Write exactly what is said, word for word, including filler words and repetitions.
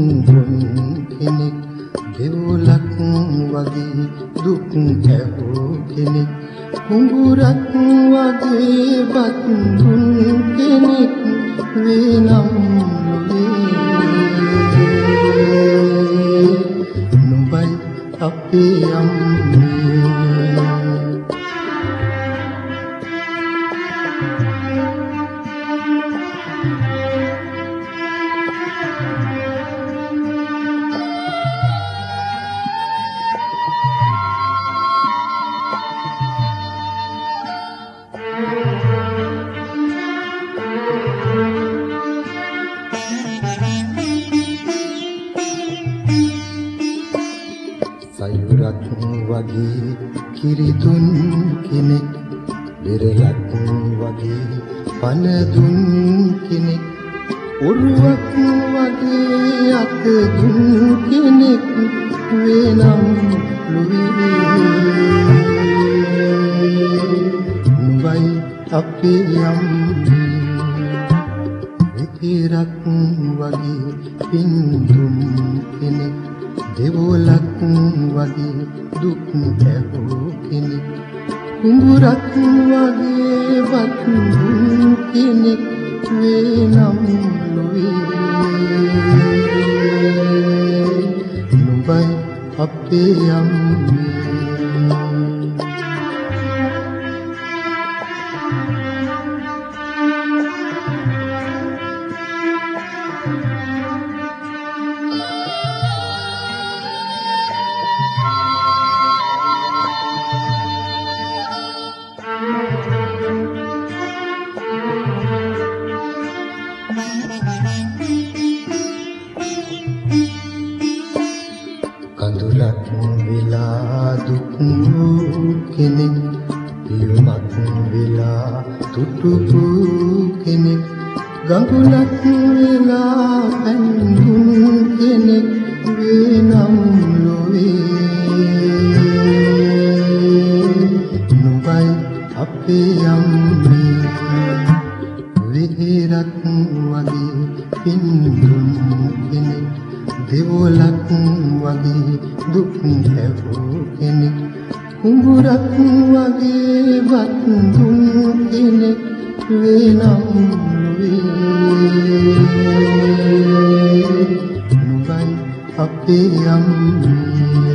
පින්දුන් කෙනෙක් දෙවොලක් වගේ දුක් ඇහෝ කෙනෙක් කුඹුරක් වගේ බත් දුන් කෙනෙක් වේනම් නුඹයි අපේ අම්මේ සයුරක් වගේ කිරිදුන් කෙනෙක් බෙරලක් වගේ පන දුන් කෙනෙක් ඔරුවක් වගේ අත දුන් කෙනෙක් වේනම් නුඹයි අපේ අම්මේ විතරක් වගේ පින්දුන් කෙනෙක් දෙවොලක් වගේ දුක් ඇහෝ කෙනෙක් කුඹුරක් වගේ වත් දුන් කෙනෙක් වේනම් නුඹයි අපේ අම්මේ කඳුලක් වෙලා දුක් කෙනෙක් පියුමක් වෙලා තුටුපු කෙනෙක් ගඟුලක් වෙලා පැන්දුන් කෙනෙක් වේනම් ලොවේ නුඹයි අපේ අම්මේ විහිරක් වගේ පින්දුන් කෙනෙක් දෙවොලක් වගේ දුක් ඇහෝ කෙනෙක් කුඹුරක් වගේ වත් දුන් කෙනෙක් වේනම් නුඹයි අපේ අම්මේ